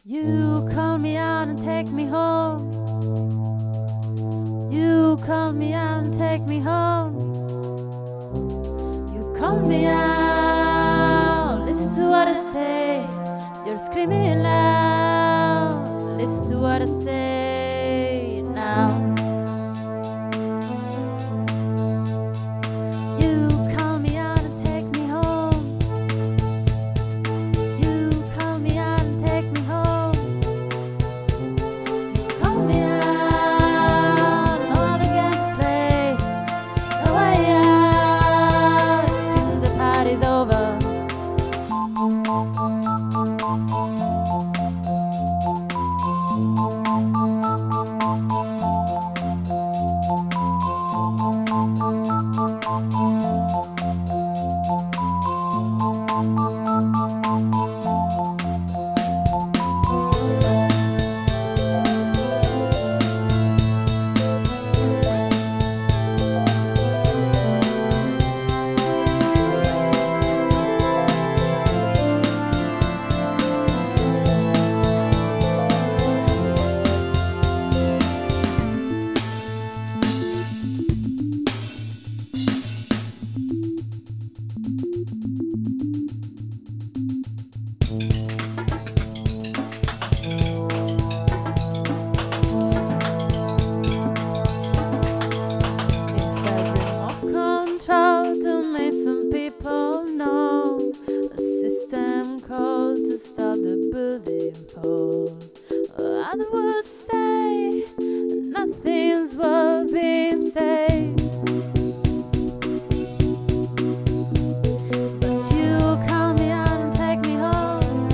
You call me out and take me home. You call me out and take me home. You call me out, listen to what I say. You're screaming loud, listen to what I say now. You call me out and take me home. You call me out and take me home. You call me out, no other games to play. No way out, it seems the party's over. To make some people know a system called to stop the bullying fall. Others would say nothing's worth being said, but you call me out and take me home.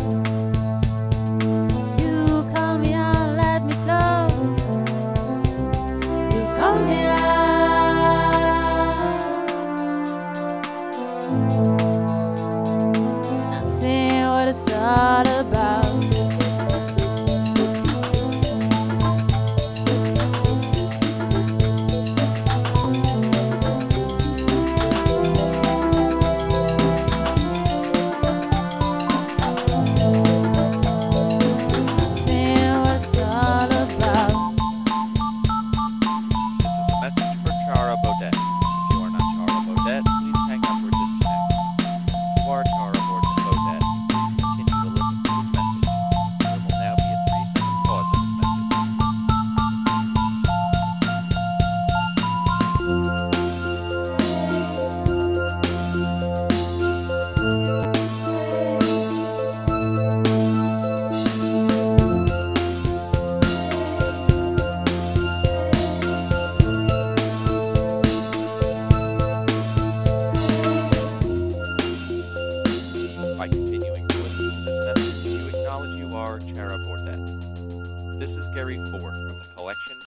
You call me out and let me flow. You call me out. Nothing what it's all about. Nothing what it's all about. Message for Chara Baudet. If you are not Chara Baudet, please hang up or disconnect. If you are Chara Baudet, continue to listen to this message. There will now be a 3-second pause in this message. By continuing to listen to this message, you acknowledge you are Chara Baudet. This is Gary Ford from the collection